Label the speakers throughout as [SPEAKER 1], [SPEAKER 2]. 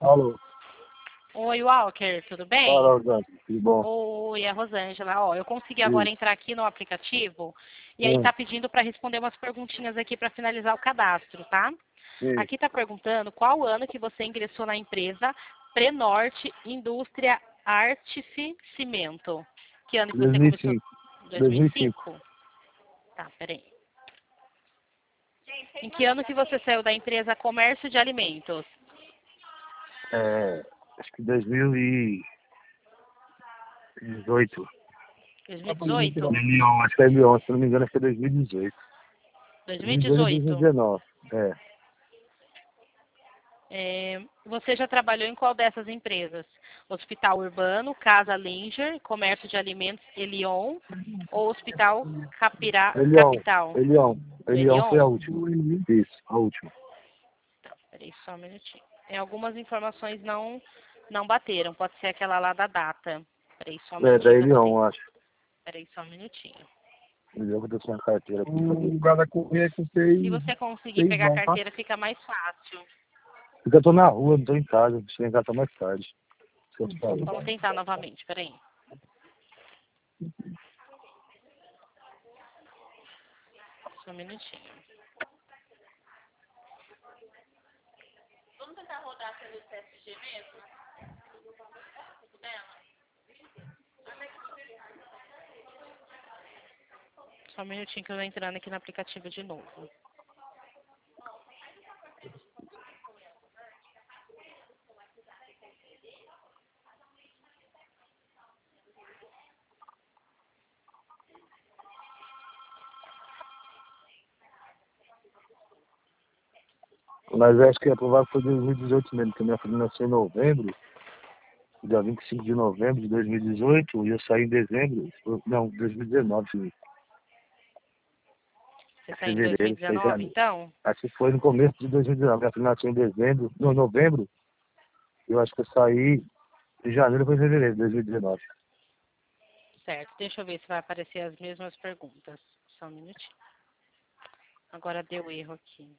[SPEAKER 1] Alô,
[SPEAKER 2] Oi, Walker, tudo bem?
[SPEAKER 1] fala, Rosângela, tudo bom?
[SPEAKER 2] Oi, é a Rosângela. Ó, eu consegui agora
[SPEAKER 1] Isso,
[SPEAKER 2] entrar aqui no aplicativo e aí
[SPEAKER 1] sim,
[SPEAKER 2] tá pedindo para responder umas perguntinhas aqui para finalizar o cadastro, tá?
[SPEAKER 1] sim,
[SPEAKER 2] Aqui tá perguntando qual ano que você ingressou na empresa Prenorte Indústria Artif Cimento. Que ano que você começou?
[SPEAKER 1] 2005, 2005,
[SPEAKER 2] 2005? Tá, peraí. Em que ano que você saiu da empresa Comércio de Alimentos?
[SPEAKER 1] acho que 2018,
[SPEAKER 2] 2018?
[SPEAKER 1] Leão, acho que é Leão, se não me engano, acho que é 2018, 2018 ou
[SPEAKER 2] 2018?
[SPEAKER 1] 2019,
[SPEAKER 2] Você já trabalhou em qual dessas empresas? Hospital Urbano, Casa Linger, Comércio de Alimentos Elion ou Hospital
[SPEAKER 1] Leão,
[SPEAKER 2] Capital?
[SPEAKER 1] Leão foi a
[SPEAKER 2] Elion?
[SPEAKER 1] última, isso, a última,
[SPEAKER 2] Peraí só um minutinho. Algumas informações não bateram, pode ser aquela lá da data. Peraí só um
[SPEAKER 1] da
[SPEAKER 2] minutinho que eu vou ter.
[SPEAKER 1] Leão, acho,
[SPEAKER 2] Peraí só um minutinho.
[SPEAKER 1] Leão que eu tô sem a carteira aqui. O lugar correr que
[SPEAKER 2] Se
[SPEAKER 1] vocês,
[SPEAKER 2] você conseguir
[SPEAKER 1] vocês
[SPEAKER 2] pegar a
[SPEAKER 1] vão, tá?
[SPEAKER 2] carteira, fica mais fácil.
[SPEAKER 1] Porque eu tô na rua, não tô em casa, cheguei em casa mais tarde, isso que eu te falei.
[SPEAKER 2] Vamos tentar novamente, peraí. Só um minutinho. Vamos tentar rodar pelo TSG mesmo? Só um minutinho que eu tô entrando aqui no aplicativo de novo.
[SPEAKER 1] Mas acho que a provável foi 2018 mesmo, porque minha filha nasceu em novembro, dia 25 de novembro de 2018, e eu saí em dezembro, não, 2019,
[SPEAKER 2] Você saiu em
[SPEAKER 1] fevereiro, foi
[SPEAKER 2] 2019,
[SPEAKER 1] janeiro.
[SPEAKER 2] então?
[SPEAKER 1] Acho que foi no começo de 2019, minha filha nasceu em dezembro, não, novembro, eu acho que eu saí em janeiro ou fevereiro de 2019.
[SPEAKER 2] Certo. Deixa eu ver se vai aparecer as mesmas perguntas. Só um minutinho. Agora deu erro aqui.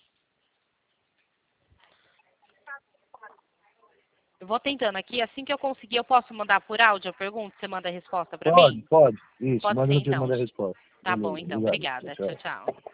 [SPEAKER 2] Eu vou tentando aqui. Assim que eu conseguir, eu posso mandar por áudio a pergunta? Você manda a resposta para
[SPEAKER 1] Pode,
[SPEAKER 2] mim?
[SPEAKER 1] pode, isso,
[SPEAKER 2] Pode ser,
[SPEAKER 1] manda eu te
[SPEAKER 2] então.
[SPEAKER 1] mando a resposta.
[SPEAKER 2] Tá bom,
[SPEAKER 1] Beleza,
[SPEAKER 2] então.
[SPEAKER 1] obrigado, tchau,
[SPEAKER 2] Obrigada. Tchau,
[SPEAKER 1] tchau.
[SPEAKER 2] tchau.